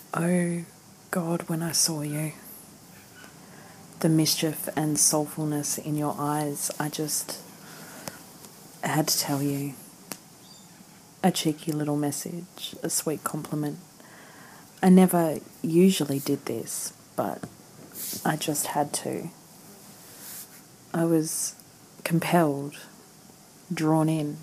Oh God, when I saw you, the mischief and soulfulness in your eyes, I just had to tell you a cheeky little message, a sweet compliment. I never usually did this, but I just had to. I was compelled, drawn in,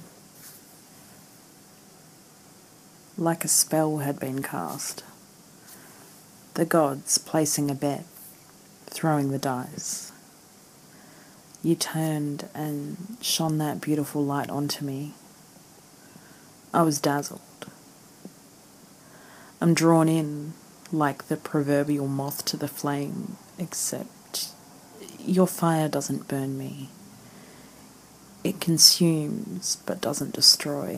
like a spell had been cast. The gods placing a bet, throwing the dice. You turned and shone that beautiful light onto me. I was dazzled. I'm drawn in like the proverbial moth to the flame, except your fire doesn't burn me. It consumes but doesn't destroy.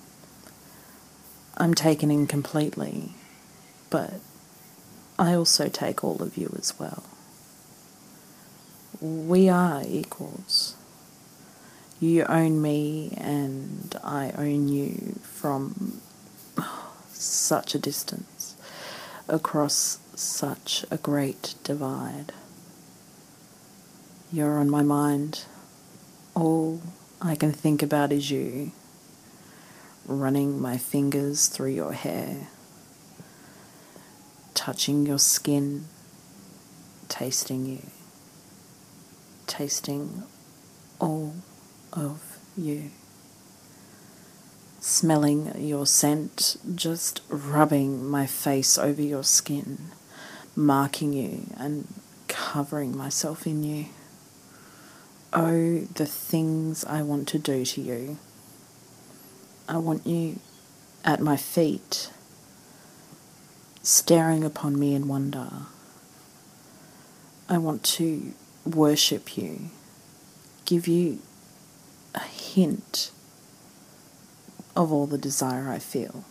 I'm taken in completely, but I also take all of you as well. We are equals. You own me and I own you from such a distance, across such a great divide. You're on my mind. All I can think about is you, running my fingers through your hair, touching your skin, tasting you, tasting all of you, smelling your scent, just rubbing my face over your skin, marking you and covering myself in you. Oh, the things I want to do to you. I want you at my feet, staring upon me in wonder. I want to worship you, give you a hint of all the desire I feel.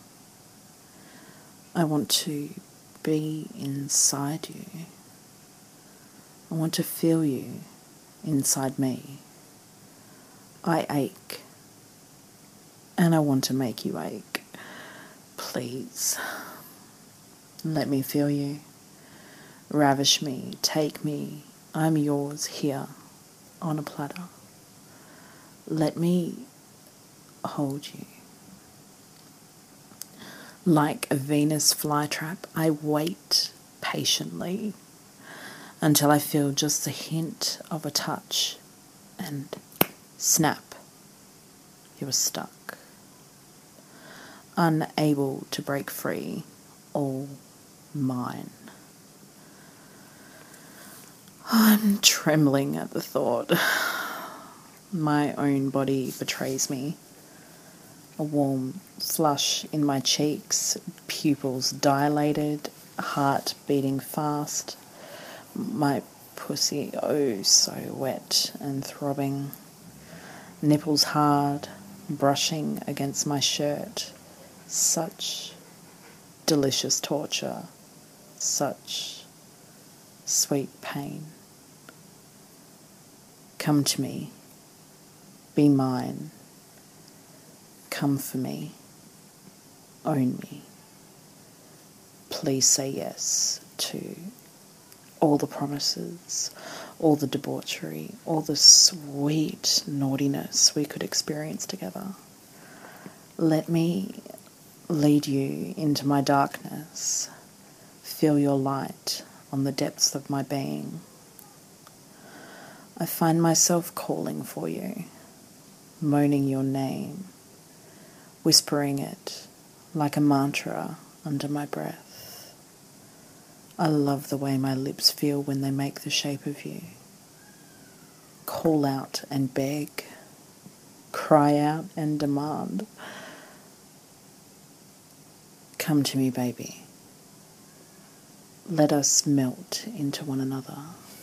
I want to be inside you. I want to feel you inside me. I ache, and I want to make you ache. Please, let me feel you. Ravish me, take me. I'm yours here on a platter. Let me hold you. Like a Venus flytrap, I wait patiently until I feel just the hint of a touch and snap, you're stuck. Unable to break free, all mine. I'm trembling at the thought. My own body betrays me. A warm flush in my cheeks, pupils dilated, heart beating fast. My pussy, oh, so wet and throbbing. Nipples hard, brushing against my shirt. Such delicious torture. Such sweet pain. Come to me. Be mine. Come for me. Own me. Please say yes to all the promises, all the debauchery, all the sweet naughtiness we could experience together. Let me lead you into my darkness. Feel your light on the depths of my being. I find myself calling for you, moaning your name, whispering it like a mantra under my breath. I love the way my lips feel when they make the shape of you. Call out and beg, cry out and demand. Come to me, baby. Let us melt into one another.